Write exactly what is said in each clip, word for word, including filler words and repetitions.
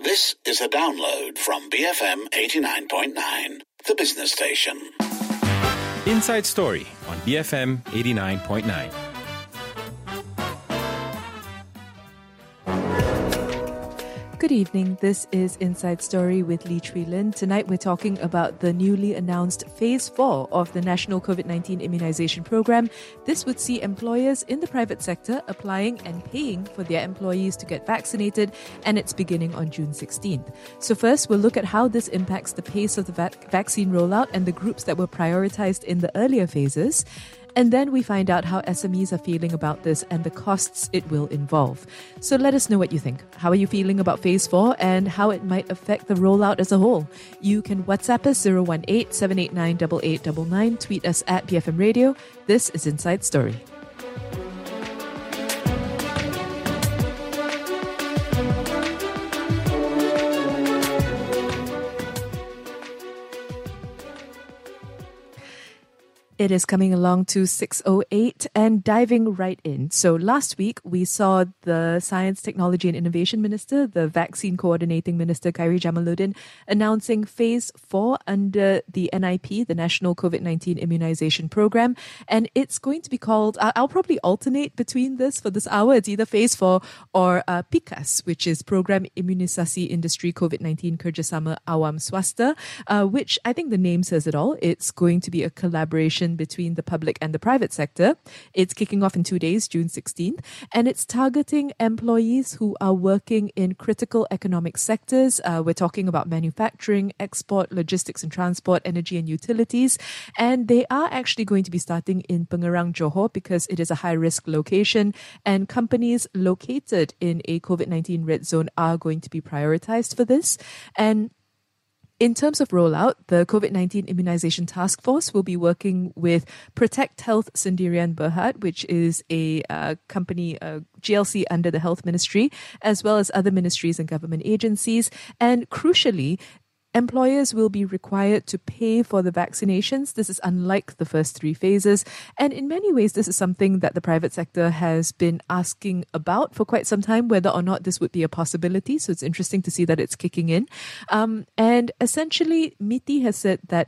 This is a download from B F M eighty-nine point nine, the business station. Inside Story on B F M eighty-nine point nine. Good evening, this is Inside Story with Lee Chui Lin. Tonight we're talking about the newly announced Phase four of the National COVID nineteen Immunisation Programme. This would see employers in the private sector applying and paying for their employees to get vaccinated, and it's beginning on June sixteenth. So first, we'll look at how this impacts the pace of the vac- vaccine rollout and the groups that were prioritised in the earlier phases. And then we find out how S M Es are feeling about this and the costs it will involve. So let us know what you think. How are you feeling about Phase four and how it might affect the rollout as a whole? You can WhatsApp us zero one eight, seven eight nine, eight eight nine nine, tweet us at B F M Radio. This is Inside Story. It is coming along to six oh eight and diving right in. So last week, we saw the Science, Technology and Innovation Minister, the Vaccine Coordinating Minister, Khairi Jamaluddin, announcing Phase four under the N I P, the National COVID nineteen Immunisation Programme. And it's going to be called, I'll probably alternate between this for this hour. It's either Phase four or uh, PIKAS, which is Program Imunisasi Industri COVID nineteen Kerjasama Awam Swasta, uh, which I think the name says it all. It's going to be a collaboration between the public and the private sector. It's kicking off in two days, June sixteenth, and it's targeting employees who are working in critical economic sectors. Uh, we're talking about manufacturing, export, logistics and transport, energy and utilities. And they are actually going to be starting in Pengerang, Johor, because it is a high-risk location, and companies located in a COVID nineteen red zone are going to be prioritized for this. And in terms of rollout, the COVID nineteen Immunisation Task Force will be working with Protect Health Sendirian Berhad, which is a uh, company, a G L C under the Health Ministry, as well as other ministries and government agencies. And crucially, employers will be required to pay for the vaccinations. This is unlike the first three phases. And in many ways, this is something that the private sector has been asking about for quite some time, whether or not this would be a possibility. So it's interesting to see that it's kicking in. Um, and essentially, M I T I has said that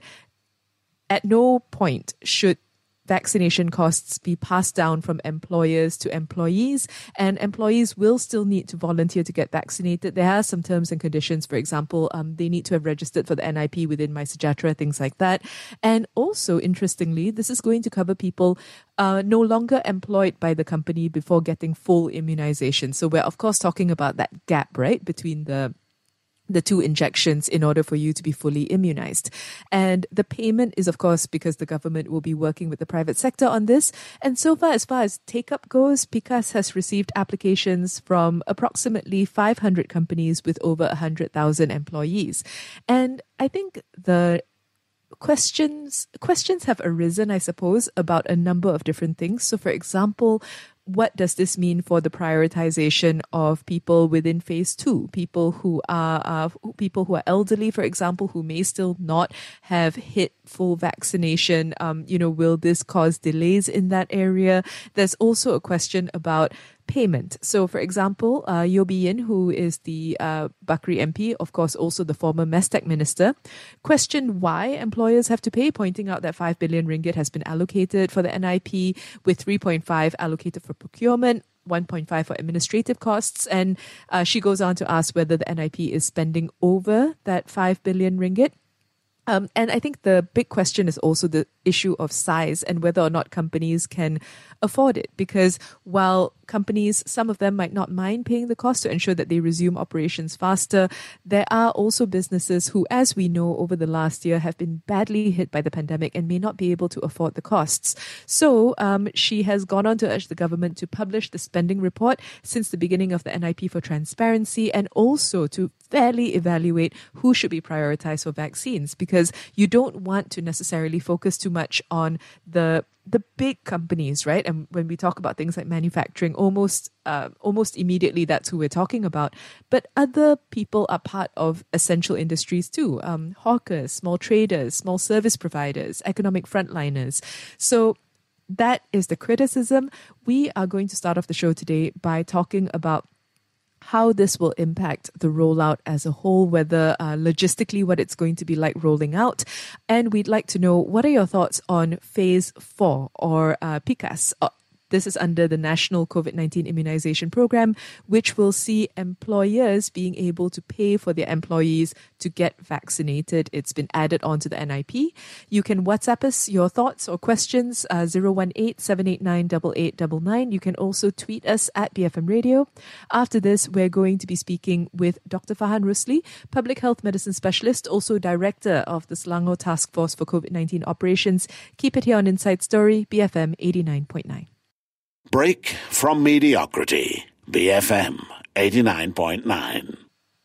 at no point should vaccination costs be passed down from employers to employees, and employees will still need to volunteer to get vaccinated. There are some terms and conditions. For example, um, they need to have registered for the N I P within MySejahtera, things like that. And also, interestingly, this is going to cover people uh, no longer employed by the company before getting full immunization. So we're, of course, talking about that gap, right, between the the two injections in order for you to be fully immunized. And the payment is, of course, because the government will be working with the private sector on this. And so far, as far as take-up goes, PIKAS has received applications from approximately five hundred companies with over one hundred thousand employees. And I think the questions questions have arisen, I suppose, about a number of different things. So, for example, what does this mean for the prioritization of people within phase two? People who are uh, people who are elderly, for example, who may still not have hit full vaccination. Um, you know, will this cause delays in that area? There's also a question about payment. So, for example, uh, Yeo Bee Yin, who is the uh, Bakri M P, of course, also the former Mestec minister, questioned why employers have to pay, pointing out that five billion ringgit has been allocated for the N I P, with three point five allocated for procurement, one point five for administrative costs. And uh, she goes on to ask whether the N I P is spending over that five billion ringgit. Um, and I think the big question is also the issue of size and whether or not companies can afford it. Because while companies, some of them might not mind paying the cost to ensure that they resume operations faster, there are also businesses who, as we know, over the last year have been badly hit by the pandemic and may not be able to afford the costs. So um, she has gone on to urge the government to publish the spending report since the beginning of the N I P for transparency, and also to fairly evaluate who should be prioritized for vaccines, because you don't want to necessarily focus too much on the the big companies, right? And when we talk about things like manufacturing, almost uh, almost immediately that's who we're talking about. But other people are part of essential industries too. Um, hawkers, small traders, small service providers, economic frontliners. So that is the criticism. We are going to start off the show today by talking about how this will impact the rollout as a whole, whether uh, logistically what it's going to be like rolling out. And we'd like to know, what are your thoughts on phase four, or uh, P C A S? Uh, This is under the National COVID nineteen Immunization Program, which will see employers being able to pay for their employees to get vaccinated. It's been added onto the N I P. You can WhatsApp us your thoughts or questions, uh, zero one eight, seven eight nine, eight eight nine nine. You can also tweet us at B F M Radio. After this, we're going to be speaking with Doctor Fahan Rusli, Public Health Medicine Specialist, also Director of the Selangor Task Force for COVID nineteen Operations. Keep it here on Inside Story, B F M eighty-nine point nine. Break from mediocrity. B F M eighty-nine point nine.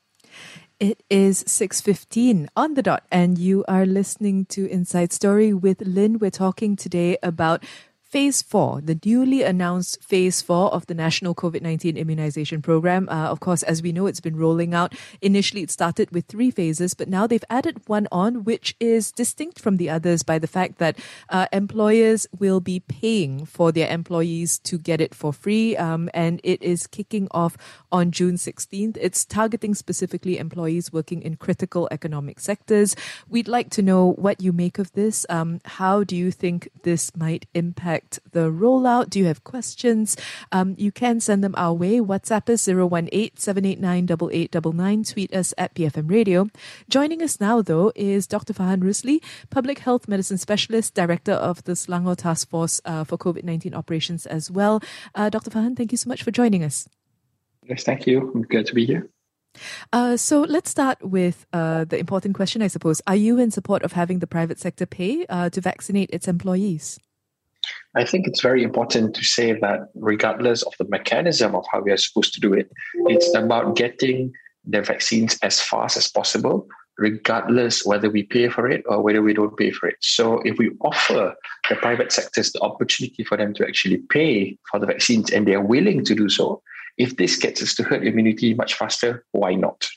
It is six fifteen on the dot, and you are listening to Inside Story with Lynn. We're talking today about Phase four, the newly announced Phase four of the National COVID nineteen Immunization Program. Uh, of course, as we know, it's been rolling out. Initially, it started with three phases, but now they've added one on, which is distinct from the others by the fact that uh, employers will be paying for their employees to get it for free, um, and it is kicking off on June sixteenth. It's targeting specifically employees working in critical economic sectors. We'd like to know what you make of this. Um, how do you think this might impact the rollout? Do you have questions? Um, you can send them our way. WhatsApp us zero one eight, seven eight nine, eight eight nine nine. Tweet us at B F M Radio. Joining us now, though, is Doctor Fahan Rusli, Public Health Medicine Specialist, Director of the Selangor Task Force uh, for COVID nineteen Operations as well. Uh, Doctor Fahan, thank you so much for joining us. Yes, thank you. I'm glad to be here. Uh, so let's start with uh, the important question, I suppose. Are you in support of having the private sector pay uh, to vaccinate its employees? I think it's very important to say that regardless of the mechanism of how we are supposed to do it, it's about getting the vaccines as fast as possible, regardless whether we pay for it or whether we don't pay for it. So if we offer the private sectors the opportunity for them to actually pay for the vaccines and they are willing to do so, if this gets us to herd immunity much faster, why not?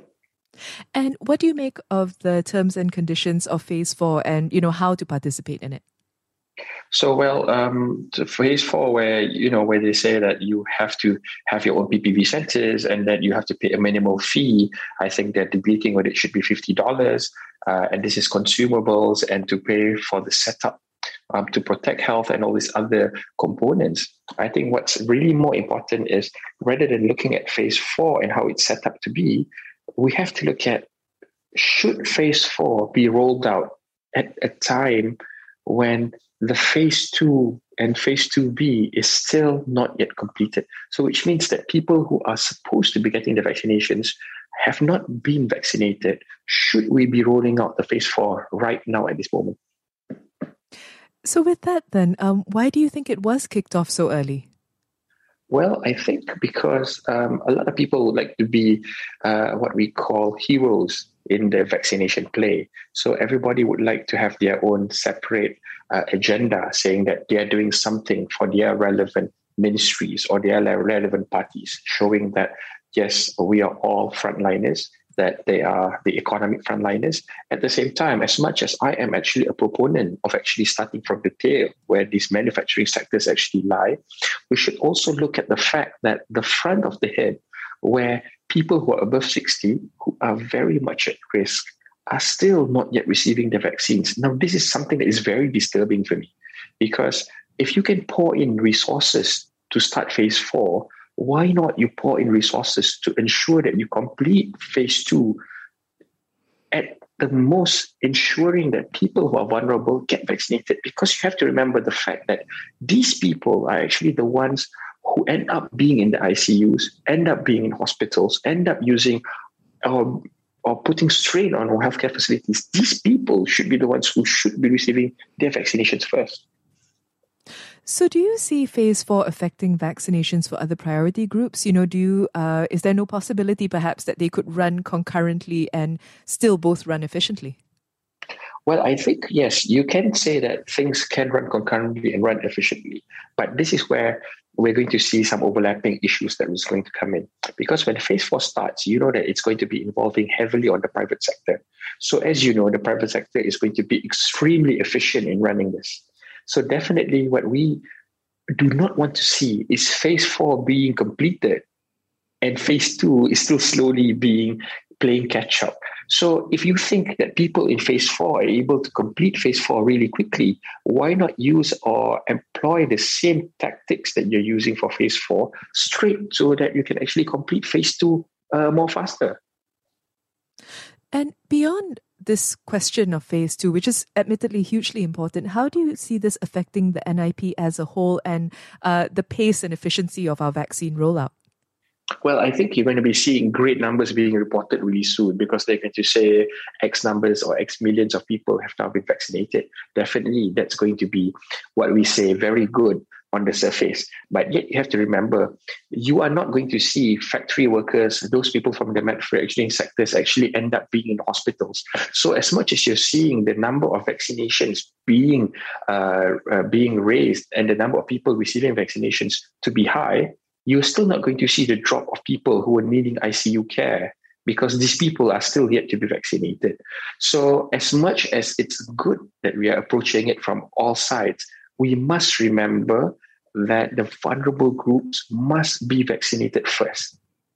And what do you make of the terms and conditions of Phase four and, you know, how to participate in it? So, well, um, to phase four, where, you know, where they say that you have to have your own P P V centers and that you have to pay a minimal fee, I think they're debating whether it should be fifty dollars. Uh, and this is consumables and to pay for the setup um, to protect health and all these other components. I think what's really more important is, rather than looking at phase four and how it's set up to be, we have to look at, should phase four be rolled out at a time when the phase two and phase two B is still not yet completed. So which means that people who are supposed to be getting the vaccinations have not been vaccinated. Should we be rolling out the phase four right now at this moment? So with that then, um, why do you think it was kicked off so early? Well, I think because um, a lot of people would like to be uh, what we call heroes in the vaccination play. So everybody would like to have their own separate uh, agenda, saying that they are doing something for their relevant ministries or their relevant parties, showing that, yes, we are all frontliners, that they are the economic frontliners. At the same time, as much as I am actually a proponent of actually starting from the tail, where these manufacturing sectors actually lie, we should also look at the fact that the front of the head, where people who are above sixty, who are very much at risk, are still not yet receiving the vaccines. Now, this is something that is very disturbing for me, because if you can pour in resources to start phase four, why not you pour in resources to ensure that you complete phase two, at the most ensuring that people who are vulnerable get vaccinated? Because you have to remember the fact that these people are actually the ones who end up being in the I C Us, end up being in hospitals, end up using or, or putting strain on our healthcare facilities. These people should be the ones who should be receiving their vaccinations first. So do you see phase four affecting vaccinations for other priority groups? You know, do you, uh, is there no possibility perhaps that they could run concurrently and still both run efficiently? Well, I think, yes, you can say that things can run concurrently and run efficiently. But this is where we're going to see some overlapping issues that is going to come in. Because when phase four starts, you know that it's going to be involving heavily on the private sector. So as you know, the private sector is going to be extremely efficient in running this. So definitely what we do not want to see is phase four being completed and phase two is still slowly being playing catch up. So if you think that people in phase four are able to complete phase four really quickly, why not use or employ the same tactics that you're using for phase four straight so that you can actually complete phase two uh, more faster? And beyond this question of phase two, which is admittedly hugely important, how do you see this affecting the N I P as a whole and uh, the pace and efficiency of our vaccine rollout? Well, I think you're going to be seeing great numbers being reported really soon because they're going to say X numbers or X millions of people have now been vaccinated. Definitely, that's going to be what we say very good on the surface. But yet you have to remember, you are not going to see factory workers, those people from the manufacturing sectors actually end up being in hospitals. So as much as you're seeing the number of vaccinations being, uh, uh, being raised and the number of people receiving vaccinations to be high, you're still not going to see the drop of people who are needing I C U care because these people are still yet to be vaccinated. So as much as it's good that we are approaching it from all sides, we must remember that the vulnerable groups must be vaccinated first.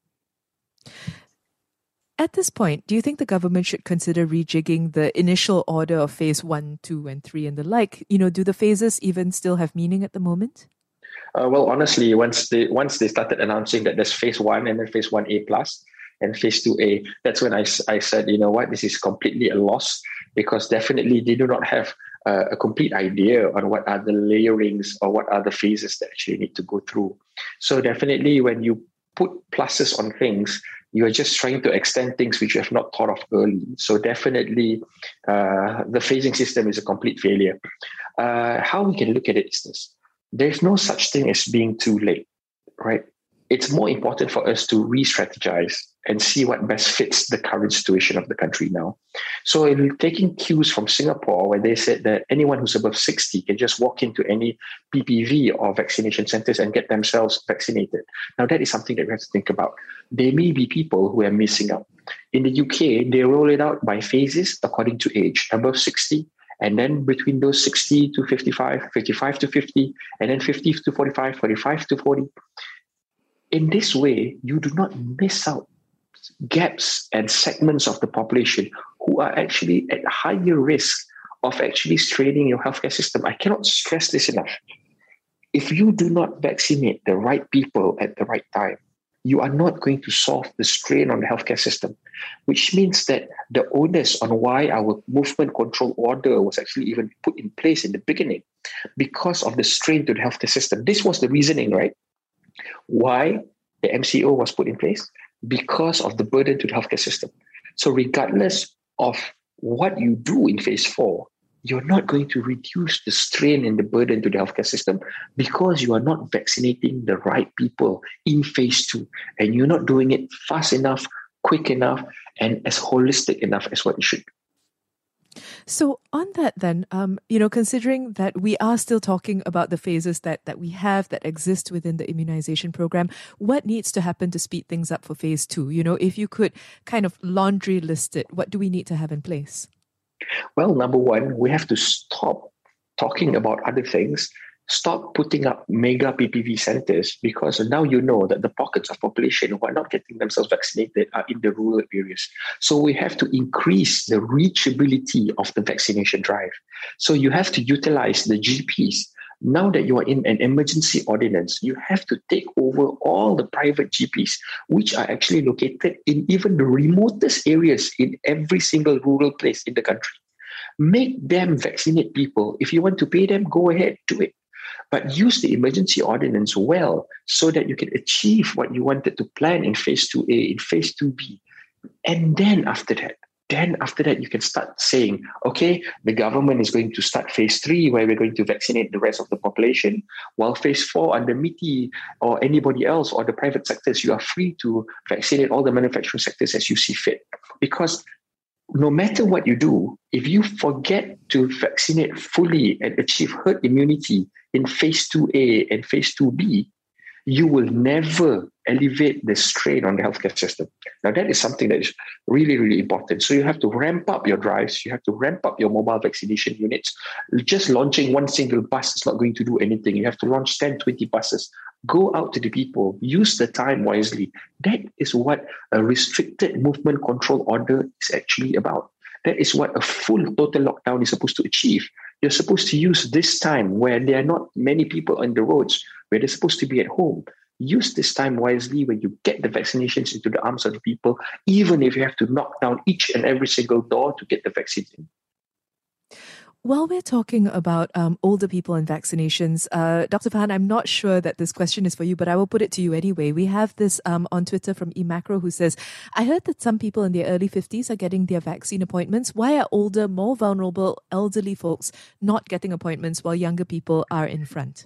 At this point, do you think the government should consider rejigging the initial order of phase one, two, and three and the like? You know, do the phases even still have meaning at the moment? Uh, well, honestly, once they once they started announcing that there's phase one and then phase one A plus and phase two A, that's when I, I said, you know what, this is completely a loss because definitely they do not have uh, a complete idea on what are the layerings or what are the phases that actually need to go through. So definitely when you put pluses on things, you are just trying to extend things which you have not thought of early. So definitely uh, the phasing system is a complete failure. Uh, how we can look at it is this. There's no such thing as being too late, right? It's more important for us to re-strategize and see what best fits the current situation of the country now. So in taking cues from Singapore, where they said that anyone who's above sixty can just walk into any P P V or vaccination centers and get themselves vaccinated. Now, that is something that we have to think about. There may be people who are missing out. In the U K, they roll it out by phases according to age, above sixty, and then between those sixty to fifty-five, fifty-five to fifty, and then fifty to forty-five, forty-five to forty. In this way, you do not miss out gaps and segments of the population who are actually at higher risk of actually straining your healthcare system. I cannot stress this enough. If you do not vaccinate the right people at the right time, you are not going to solve the strain on the healthcare system, which means that the onus on why our movement control order was actually even put in place in the beginning because of the strain to the healthcare system. This was the reasoning, right? Why the M C O was put in place? Because of the burden to the healthcare system. So regardless of what you do in phase four, you're not going to reduce the strain and the burden to the healthcare system because you are not vaccinating the right people in phase two. And you're not doing it fast enough, quick enough, and as holistic enough as what you should. So on that then, um, you know, considering that we are still talking about the phases that, that we have that exist within the immunization program, what needs to happen to speed things up for phase two? You know, if you could kind of laundry list it, what do we need to have in place? Well, number one, we have to stop talking about other things, stop putting up mega P P V centers, because now you know that the pockets of population who are not getting themselves vaccinated are in the rural areas. So we have to increase the reachability of the vaccination drive. So you have to utilize the G Ps. Now that you are in an emergency ordinance, you have to take over all the private G Ps, which are actually located in even the remotest areas in every single rural place in the country. Make them vaccinate people. If you want to pay them, go ahead, do it. But use the emergency ordinance well so that you can achieve what you wanted to plan in phase two A, in phase two B. And then after that, Then after that, you can start saying, okay, the government is going to start phase three where we're going to vaccinate the rest of the population, while phase four under M I T I or anybody else or the private sectors, you are free to vaccinate all the manufacturing sectors as you see fit. Because no matter what you do, if you forget to vaccinate fully and achieve herd immunity in phase two A and phase two B, you will never alleviate the strain on the healthcare system. Now, that is something that is really, really important. So you have to ramp up your drives. You have to ramp up your mobile vaccination units. Just launching one single bus is not going to do anything. You have to launch ten, twenty buses. Go out to the people. Use the time wisely. That is what a restricted movement control order is actually about. That is what a full total lockdown is supposed to achieve. You're supposed to use this time where there are not many people on the roads, where they're supposed to be at home. Use this time wisely when you get the vaccinations into the arms of the people, even if you have to knock down each and every single door to get the vaccines in. While we're talking about um, older people and vaccinations, uh, Doctor Farhan, I'm not sure that this question is for you, but I will put it to you anyway. We have this um, on Twitter from eMacro who says, I heard that some people in their early fifties are getting their vaccine appointments. Why are older, more vulnerable, elderly folks not getting appointments while younger people are in front?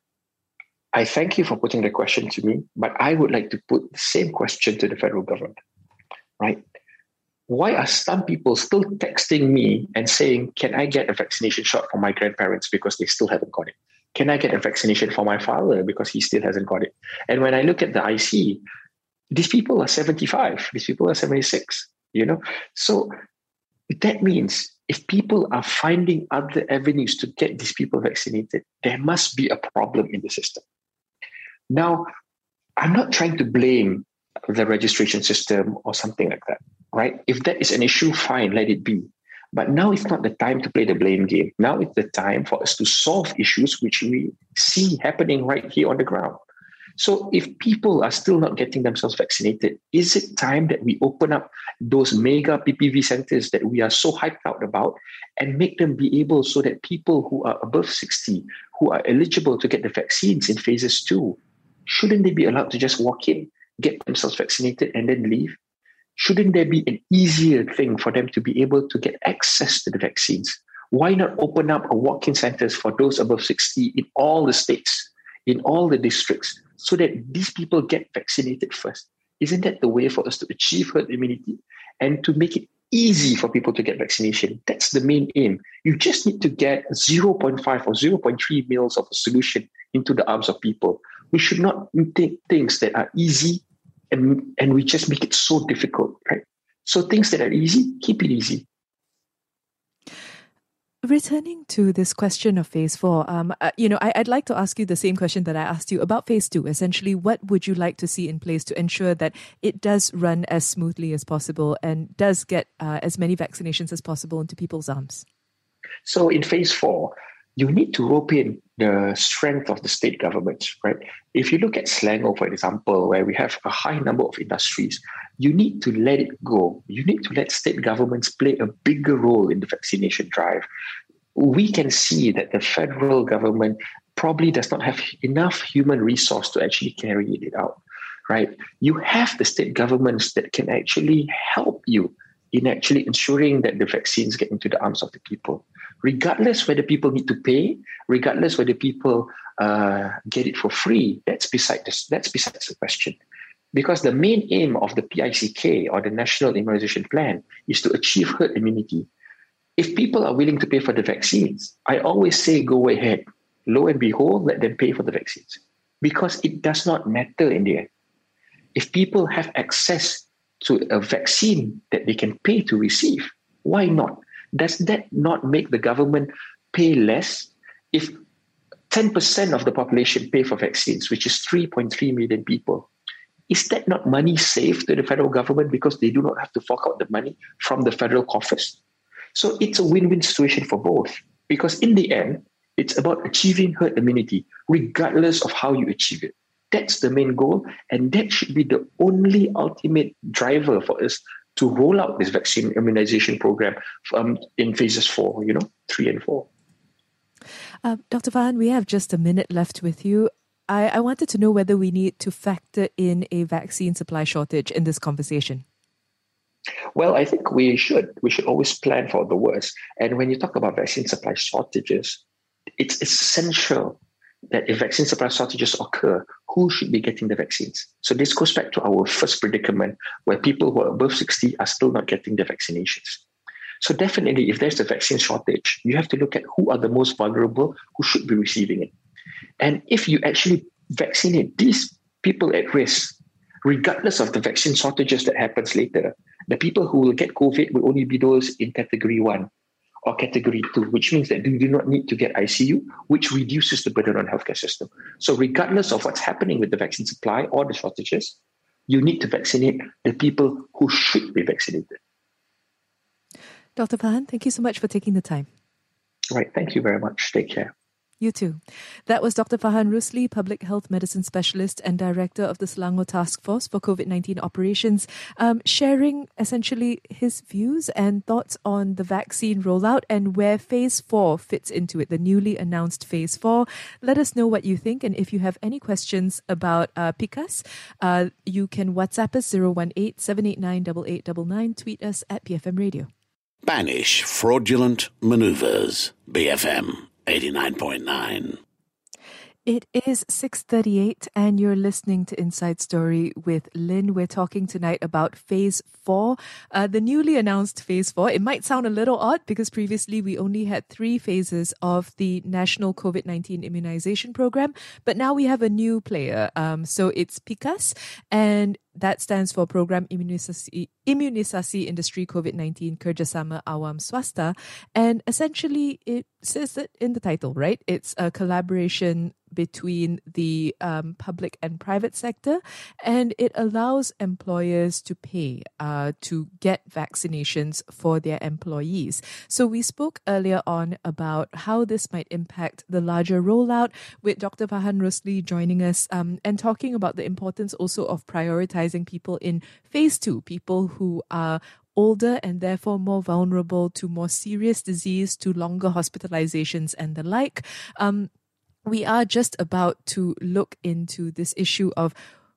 I thank you for putting the question to me, but I would like to put the same question to the federal government, right? Why are some people still texting me and saying, can I get a vaccination shot for my grandparents because they still haven't got it? Can I get a vaccination for my father because he still hasn't got it? And when I look at the I C, these people are seventy-five, these people are seventy-six, you know? So that means if people are finding other avenues to get these people vaccinated, there must be a problem in the system. Now, I'm not trying to blame the registration system or something like that, right? If that is an issue, fine, let it be. But now it's not the time to play the blame game. Now it's the time for us to solve issues which we see happening right here on the ground. So if people are still not getting themselves vaccinated, is it time that we open up those mega P P V centers that we are so hyped out about and make them be able so that people who are above sixty, who are eligible to get the vaccines in phases two, shouldn't they be allowed to just walk in, get themselves vaccinated and then leave? Shouldn't there be an easier thing for them to be able to get access to the vaccines? Why not open up a walk-in centers for those above sixty in all the states, in all the districts, so that these people get vaccinated first? Isn't that the way for us to achieve herd immunity and to make it easy for people to get vaccination? That's the main aim. You just need to get zero point five or zero point three mils of a solution into the arms of people. We should not take things that are easy and, and we just make it so difficult, right? So things that are easy, keep it easy. Returning to this question of phase four, um, uh, you know, I, I'd like to ask you the same question that I asked you about phase two. Essentially, what would you like to see in place to ensure that it does run as smoothly as possible and does get uh, as many vaccinations as possible into people's arms? So in phase four, you need to rope in the strength of the state governments, right? If you look at Selangor, for example, where we have a high number of industries, you need to let it go. You need to let state governments play a bigger role in the vaccination drive. We can see that the federal government probably does not have enough human resource to actually carry it out, right? You have the state governments that can actually help you in actually ensuring that the vaccines get into the arms of the people, regardless whether people need to pay, regardless whether people uh, get it for free. That's beside this. That's besides the question, because the main aim of the P I C K or the National Immunization Plan is to achieve herd immunity. If people are willing to pay for the vaccines, I always say go ahead. Lo and behold, let them pay for the vaccines, because it does not matter in the end. If people have access to a vaccine that they can pay to receive, why not? Does that not make the government pay less? If ten percent of the population pay for vaccines, which is three point three million people, is that not money saved to the federal government because they do not have to fork out the money from the federal coffers? So it's a win-win situation for both, because in the end, it's about achieving herd immunity, regardless of how you achieve it. That's the main goal, and that should be the only ultimate driver for us to roll out this vaccine immunization program um, in phases four, you know, three and four. Uh, Doctor Farhan, we have just a minute left with you. I, I wanted to know whether we need to factor in a vaccine supply shortage in this conversation. Well, I think we should. We should always plan for the worst. And when you talk about vaccine supply shortages, it's essential that if vaccine supply shortages occur, who should be getting the vaccines? So this goes back to our first predicament, where people who are above sixty are still not getting the vaccinations. So definitely, if there's a vaccine shortage, you have to look at who are the most vulnerable, who should be receiving it. And if you actually vaccinate these people at risk, regardless of the vaccine shortages that happens later. The people who will get COVID will only be those in category one or category two, which means that they do not need to get I C U, which reduces the burden on the healthcare system. So regardless of what's happening with the vaccine supply or the shortages, you need to vaccinate the people who should be vaccinated. Doctor Farhan, thank you so much for taking the time. Right. Thank you very much. Take care. You too. That was Doctor Farhan Rusli, Public Health Medicine Specialist and Director of the Selangor Task Force for COVID nineteen Operations, um, sharing essentially his views and thoughts on the vaccine rollout and where Phase four fits into it, the newly announced Phase four. Let us know what you think, and if you have any questions about uh, P C A S, uh, you can WhatsApp us zero one eight, seven eight nine, eight eight nine nine, tweet us at B F M Radio. Banish fraudulent maneuvers. B F M eighty-nine point nine. It is six thirty-eight and you're listening to Inside Story with Lynn. We're talking tonight about Phase four, uh, the newly announced Phase four. It might sound a little odd because previously we only had three phases of the National COVID nineteen Immunization Program, but now we have a new player. Um, so it's P C A S, and that stands for Program Imunisasi, Imunisasi Industri COVID nineteen Kerjasama Awam Swasta. And essentially it says it in the title, right? It's a collaboration between the um, public and private sector, and it allows employers to pay uh, to get vaccinations for their employees. So we spoke earlier on about how this might impact the larger rollout, with Doctor Farhan Rusli joining us um, and talking about the importance also of prioritizing people in phase two, people who are older and therefore more vulnerable to more serious disease, to longer hospitalizations and the like. Um, We are just about to look into this issue of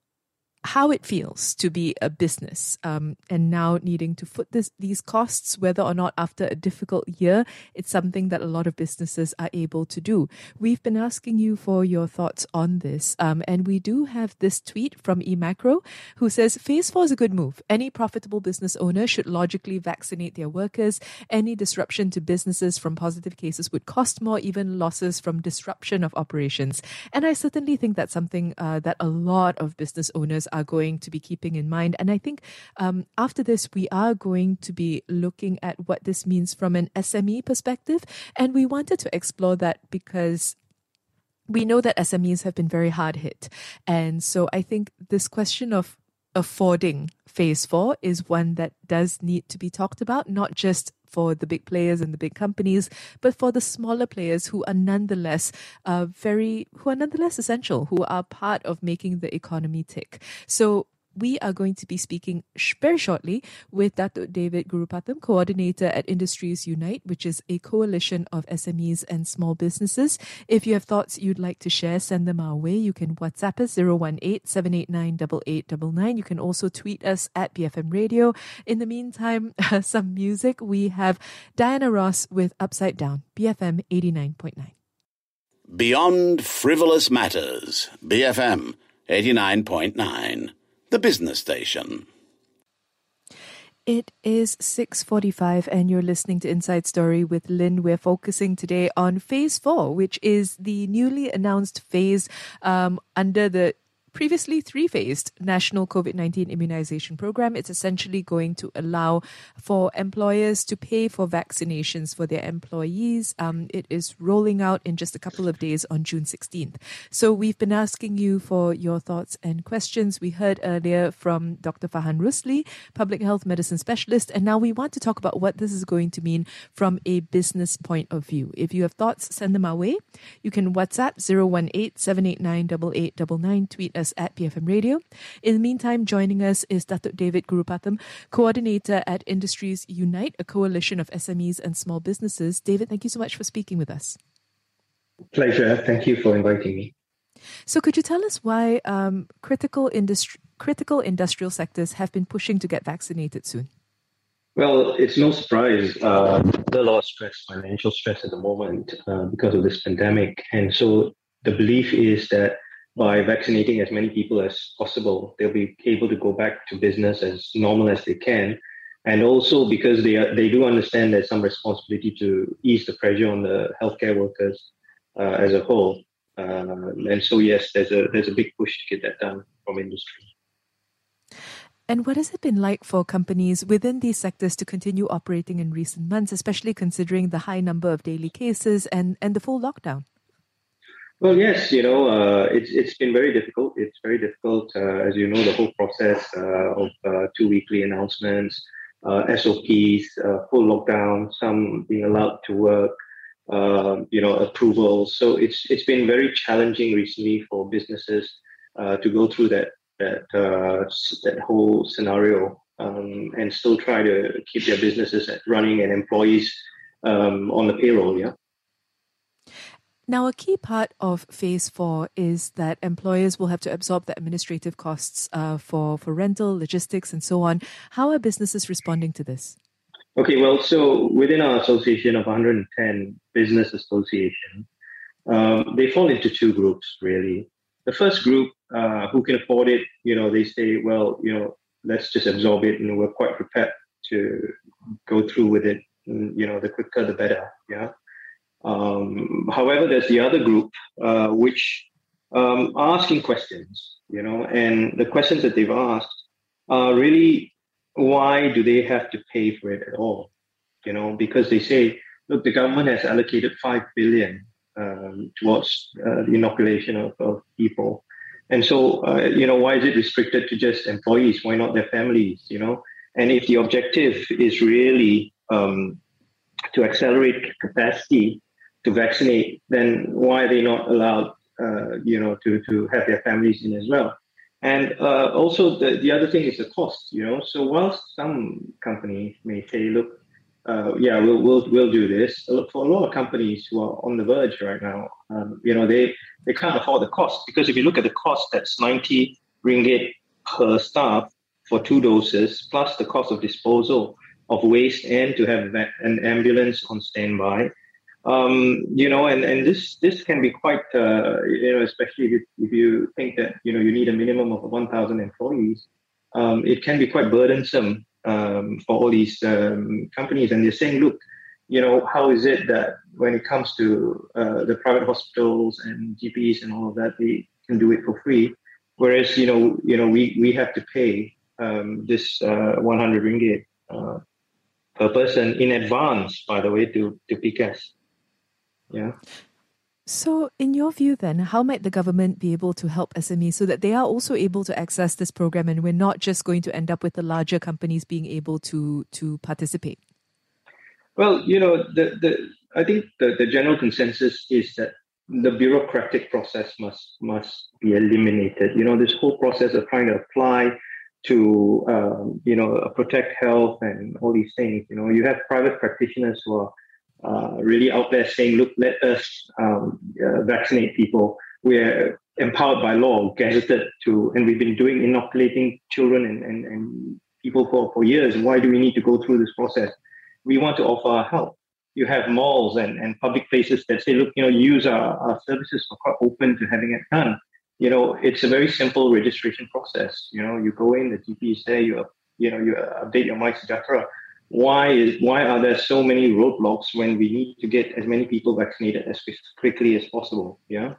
how it feels to be a business um, and now needing to foot this, these costs, whether or not after a difficult year, it's something that a lot of businesses are able to do. We've been asking you for your thoughts on this. Um, and we do have this tweet from eMacro who says, Phase four is a good move. Any profitable business owner should logically vaccinate their workers. Any disruption to businesses from positive cases would cost more, even losses from disruption of operations. And I certainly think that's something uh, that a lot of business owners are going to be keeping in mind. And I think um, after this, we are going to be looking at what this means from an S M E perspective. And we wanted to explore that because we know that S M Es have been very hard hit. And so I think this question of affording phase four is one that does need to be talked about, not just for the big players and the big companies, but for the smaller players who are nonetheless uh, very, who are nonetheless essential, who are part of making the economy tick. So we are going to be speaking sh- very shortly with Datuk David Gurupatham, coordinator at Industries Unite, which is a coalition of S M Es and small businesses. If you have thoughts you'd like to share, send them our way. You can WhatsApp us zero one eight, seven eight nine, eight eight nine nine. You can also tweet us at B F M Radio. In the meantime, uh, some music. We have Diana Ross with Upside Down, B F M eighty-nine point nine. Beyond Frivolous Matters, B F M eighty-nine point nine. The business station. It is six forty-five and you're listening to Inside Story with Lynn. We're focusing today on Phase four, which is the newly announced phase um, under the previously three-phased National COVID nineteen Immunization Program. It's essentially going to allow for employers to pay for vaccinations for their employees. Um, it is rolling out in just a couple of days on June sixteenth. So we've been asking you for your thoughts and questions. We heard earlier from Doctor Farhan Rusli, Public Health Medicine Specialist, and now we want to talk about what this is going to mean from a business point of view. If you have thoughts, send them our way. You can WhatsApp zero one eight, seven eight nine, eight eight nine nine, tweet us at B F M Radio. In the meantime, joining us is Datuk David Gurupatham, coordinator at Industries Unite, a coalition of S M Es and small businesses. David, thank you so much for speaking with us. Pleasure. Thank you for inviting me. So could you tell us why um, critical industri- critical industrial sectors have been pushing to get vaccinated soon? Well, it's no surprise. Uh, there's a lot of stress, financial stress at the moment uh, because of this pandemic. And so the belief is that by vaccinating as many people as possible, they'll be able to go back to business as normal as they can. And also because they are, they do understand there's some responsibility to ease the pressure on the healthcare workers uh, as a whole. Uh, and so, yes, there's a there's a big push to get that done from industry. And what has it been like for companies within these sectors to continue operating in recent months, especially considering the high number of daily cases and, and the full lockdown? Well, yes, you know, uh, it's it's been very difficult. It's very difficult, uh, as you know, the whole process uh, of uh, two weekly announcements, uh, S O Ps, uh, full lockdown, some being allowed to work, uh, you know, approvals. So it's it's been very challenging recently for businesses uh, to go through that that uh, that whole scenario um, and still try to keep their businesses running and employees um, on the payroll. Yeah. Now, a key part of phase four is that employers will have to absorb the administrative costs uh, for, for rental, logistics, and so on. How are businesses responding to this? Okay, well, so within our association of one hundred ten business associations, um, they fall into two groups, really. The first group, uh, who can afford it, you know, they say, well, you know, let's just absorb it, and we're quite prepared to go through with it. And, you know, the quicker, the better, yeah. Um, however, there's the other group uh, which um, are asking questions, you know, and the questions that they've asked are really, why do they have to pay for it at all? You know, because they say, look, the government has allocated five billion um, towards uh, the inoculation of, of people, and so uh, you know, why is it restricted to just employees? Why not their families? You know, and if the objective is really um, to accelerate capacity to vaccinate, then why are they not allowed, uh, you know, to, to have their families in as well? And uh, also the, the other thing is the cost, you know. So whilst some companies may say, look, uh, yeah, we'll, we'll, we'll do this. For a lot of companies who are on the verge right now, um, you know, they, they can't afford the cost, because if you look at the cost, that's ninety ringgit per staff for two doses, plus the cost of disposal of waste and to have an ambulance on standby. Um, you know, and, and this this can be quite, uh, you know, especially if, if you think that, you know, you need a minimum of one thousand employees, um, it can be quite burdensome um, for all these um, companies. And they're saying, look, you know, how is it that when it comes to uh, the private hospitals and G Ps and all of that, they can do it for free, whereas, you know, you know, we, we have to pay um, this uh, one hundred ringgit uh, per person in advance, by the way, to, to P C A S. Yeah. So in your view then, how might the government be able to help S M Es so that they are also able to access this program, and we're not just going to end up with the larger companies being able to to participate? Well, you know, the, the I think the, the general consensus is that the bureaucratic process must must be eliminated. You know, this whole process of trying to apply to, um, you know, protect health and all these things. You know, you have private practitioners who are Uh, really out there saying, look, let us um, uh, vaccinate people. We're empowered by law, gazetted to, and we've been doing inoculating children and, and, and people for, for years. Why do we need to go through this process? We want to offer our help. You have malls and, and public places that say, look, you know, use our, our services. We're quite open to having it done. You know, it's a very simple registration process. You know, you go in, the G P is there, you, you know, you update your MySejahtera. Why is why are there so many roadblocks when we need to get as many people vaccinated as quickly as possible? Yeah.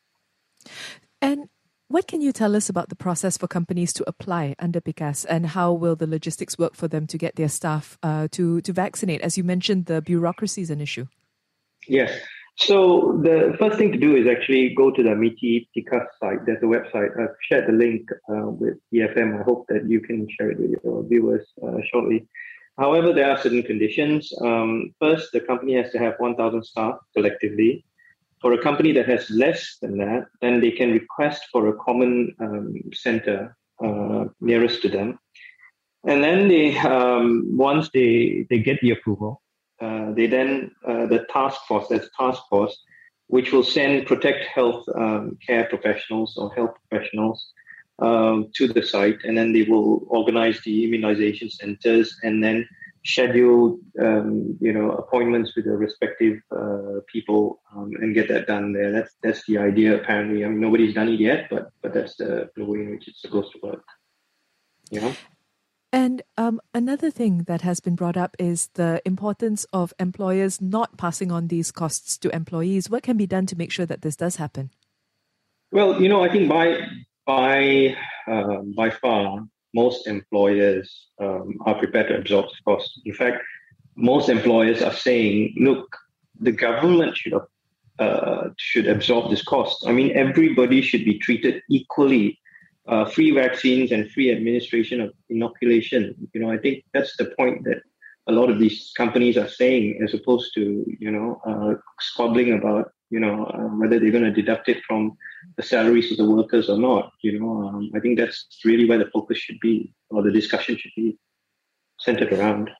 And what can you tell us about the process for companies to apply under P C A S, and how will the logistics work for them to get their staff uh, to to vaccinate? As you mentioned, the bureaucracy is an issue. Yes. So the first thing to do is actually go to the MITI P C A S site. There's a website. I've shared the link uh, with B F M. I hope that you can share it with your viewers uh, shortly. However, there are certain conditions. Um, first, the company has to have one thousand staff collectively. For a company that has less than that, then they can request for a common um, center uh, nearest to them. And then they, um, once they, they get the approval, uh, they then, uh, the task force, that's task force, which will send Protect Health um, care professionals or health professionals Um, to the site, and then they will organize the immunization centers and then schedule, um, you know, appointments with the respective uh, people um, and get that done there. That's that's the idea. Apparently, I mean, nobody's done it yet, but but that's the, the way in which it's supposed to work. You know. And um, another thing that has been brought up is the importance of employers not passing on these costs to employees. What can be done to make sure that this does happen? Well, you know, I think by by uh, by far most employers um, are prepared to absorb the cost. In fact, most employers are saying, "Look, the government should uh, should absorb this cost. I mean, everybody should be treated equally. Uh, free vaccines and free administration of inoculation. You know, I think that's the point that a lot of these companies are saying, as opposed to you know uh, squabbling about you know uh, whether they're going to deduct it from the salaries of the workers or not. You know, um, I think that's really where the focus should be, or the discussion should be centered around.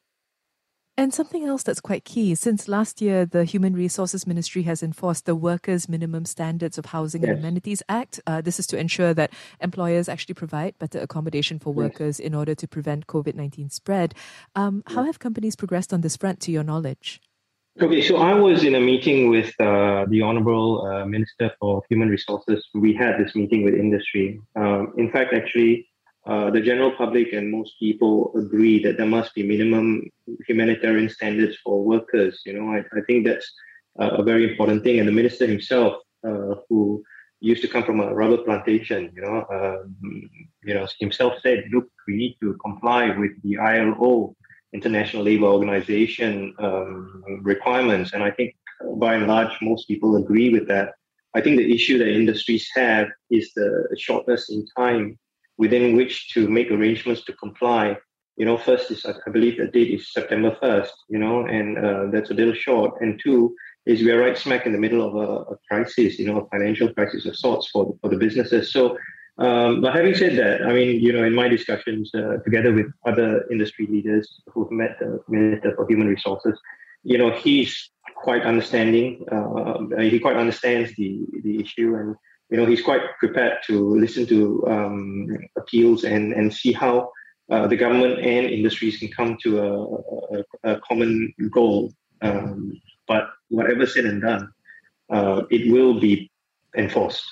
And something else that's quite key, since last year, the Human Resources Ministry has enforced the Workers' Minimum Standards of Housing and Yes. Amenities Act. Uh, this is to ensure that employers actually provide better accommodation for Yes. workers in order to prevent COVID nineteen spread. Um, how have companies progressed on this front, to your knowledge? Okay, so I was in a meeting with uh, the Honorable uh, Minister for Human Resources. We had this meeting with industry. Um, in fact, actually, uh, the general public and most people agree that there must be minimum humanitarian standards for workers. You know, I, I think that's uh, a very important thing. And the minister himself, uh, who used to come from a rubber plantation, you know, um, you know, himself said, "Look, we need to comply with the I L O." International Labour Organization um, requirements. And I think uh, by and large, most people agree with that. I think the issue that industries have is the shortness in time within which to make arrangements to comply. You know, first is, I believe the date is September first, you know, and uh, that's a little short. And two is we're right smack in the middle of a, a crisis, you know, a financial crisis of sorts for, for the businesses. So Um, but having said that, I mean, you know, in my discussions uh, together with other industry leaders who've met the Minister for Human Resources, you know, he's quite understanding. Uh, he quite understands the the issue, and you know, he's quite prepared to listen to um, appeals and and see how uh, the government and industries can come to a, a, a common goal. Um, but whatever said and done, uh, it will be enforced.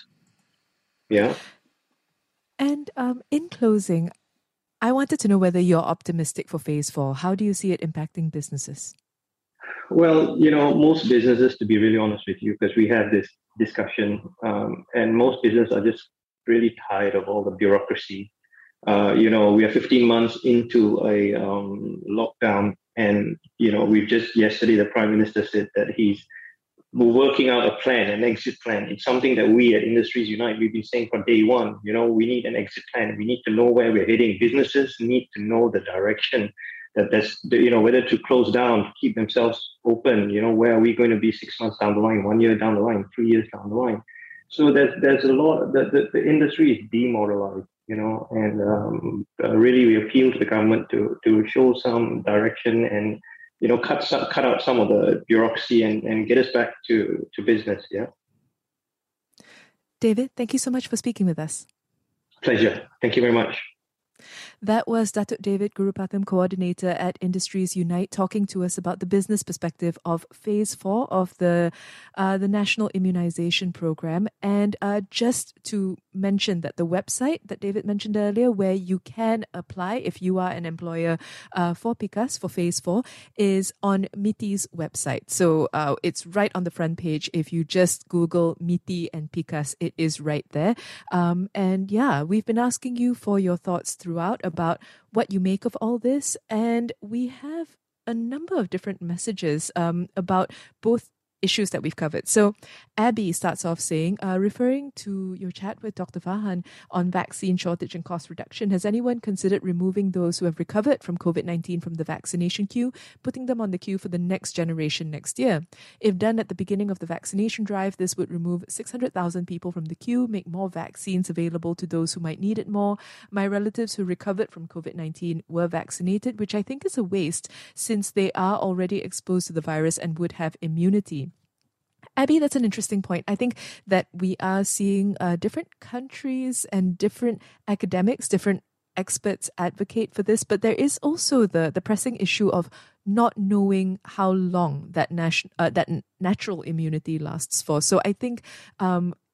Yeah. And um, in closing, I wanted to know whether you're optimistic for phase four. How do you see it impacting businesses? Well, you know, most businesses, to be really honest with you, because we had this discussion, um, and most businesses are just really tired of all the bureaucracy. Uh, you know, we are fifteen months into a um, lockdown, and, you know, we've just yesterday, the Prime Minister said that he's we're working out a plan, an exit plan. It's something that we at Industries Unite, we've been saying from day one, you know, we need an exit plan. We need to know where we're heading. Businesses need to know the direction that there's, you know, whether to close down, to keep themselves open, you know, where are we going to be six months down the line, one year down the line, three years down the line. So there's, there's a lot, the, the, the industry is demoralized, you know, and um, uh, really we appeal to the government to, to show some direction and, you know, cut some, cut out some of the bureaucracy and, and get us back to, to business, yeah. David, thank you so much for speaking with us. Pleasure. Thank you very much. That was Datuk David Gurupatham, Coordinator at Industries Unite, talking to us about the business perspective of Phase four of the uh, the National Immunisation Programme. And uh, just to mention that the website that David mentioned earlier, where you can apply if you are an employer uh, for PIKAS, for Phase four, is on MITI's website. So uh, it's right on the front page. If you just Google MITI and PIKAS, it is right there. Um, and yeah, we've been asking you for your thoughts throughout about what you make of all this, and we have a number of different messages um, about both issues that we've covered. So Abby starts off saying, uh, referring to your chat with Doctor Fahan on vaccine shortage and cost reduction, has anyone considered removing those who have recovered from COVID nineteen from the vaccination queue, putting them on the queue for the next generation next year? If done at the beginning of the vaccination drive, this would remove six hundred thousand people from the queue, make more vaccines available to those who might need it more. My relatives who recovered from COVID nineteen were vaccinated, which I think is a waste since they are already exposed to the virus and would have immunity. Abby, that's an interesting point. I think that we are seeing uh, different countries and different academics, different experts advocate for this, but there is also the, the pressing issue of not knowing how long that, nat- uh, that natural immunity lasts for. So I think um,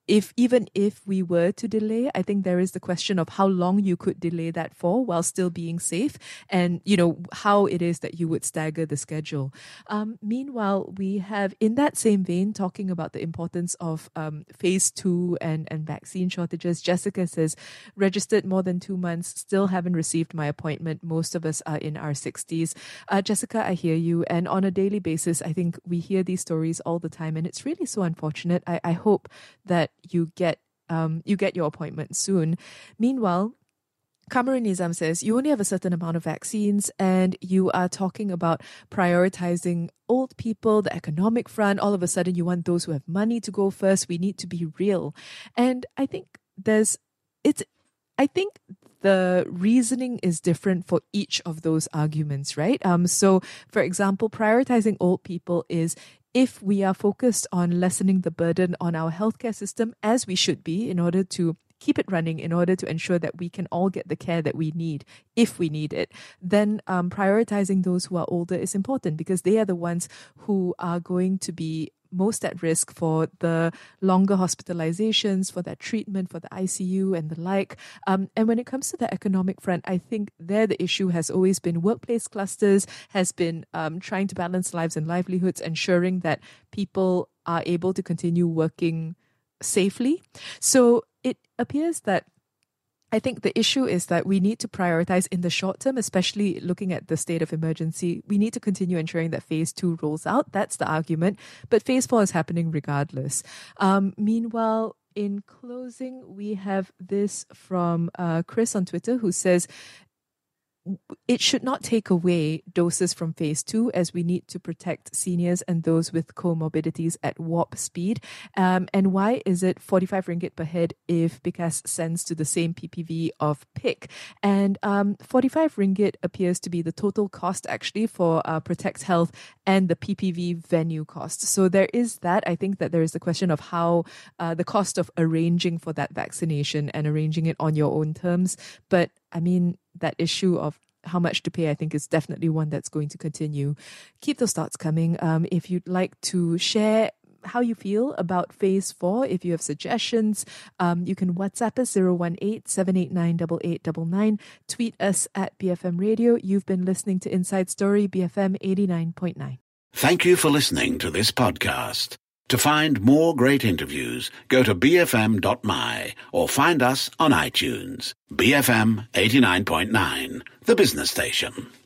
if even if we were to delay, I think there is the question of how long you could delay that for while still being safe, and you know how it is that you would stagger the schedule. Um, meanwhile, we have, in that same vein, talking about the importance of um, phase two and and vaccine shortages. Jessica says, registered more than two months, still haven't received my appointment. Most of us are in our sixties. Uh, Jessica, I hear you, and on a daily basis, I think we hear these stories all the time, and it's really so unfortunate. I, I hope that you get um you get your appointment soon. Meanwhile, Kamaran Nizam says, you only have a certain amount of vaccines and you are talking about prioritizing old people, the economic front. All of a sudden, you want those who have money to go first. We need to be real. And I think there's, it's, I think the reasoning is different for each of those arguments, right? Um. So, for example, prioritizing old people is, if we are focused on lessening the burden on our healthcare system, as we should be, in order to keep it running, in order to ensure that we can all get the care that we need, if we need it, then um, prioritizing those who are older is important, because they are the ones who are going to be most at risk for the longer hospitalizations, for that treatment, for the I C U and the like. Um, and when it comes to the economic front, I think there the issue has always been workplace clusters, has been um, trying to balance lives and livelihoods, ensuring that people are able to continue working safely. So it appears that I think the issue is that we need to prioritize in the short term, especially looking at the state of emergency. We need to continue ensuring that phase two rolls out. That's the argument. But phase four is happening regardless. Um, meanwhile, in closing, we have this from uh, Chris on Twitter, who says, it should not take away doses from phase two, as we need to protect seniors and those with comorbidities at warp speed. Um, and why is it forty-five ringgit per head if Bicas sends to the same P P V of P I C? And um, forty-five ringgit appears to be the total cost actually for uh, Protect Health and the P P V venue cost. So there is that. I think that there is the question of how uh, the cost of arranging for that vaccination and arranging it on your own terms. But I mean, that issue of how much to pay, I think, is definitely one that's going to continue. Keep those thoughts coming. Um, if you'd like to share how you feel about phase four, if you have suggestions, um, you can WhatsApp us zero one eight, seven eight nine, eight eight nine nine. Tweet us at B F M Radio. You've been listening to Inside Story, B F M eighty-nine point nine. Thank you for listening to this podcast. To find more great interviews, go to b f m dot m y or find us on iTunes. B F M eighty-nine point nine, the business station.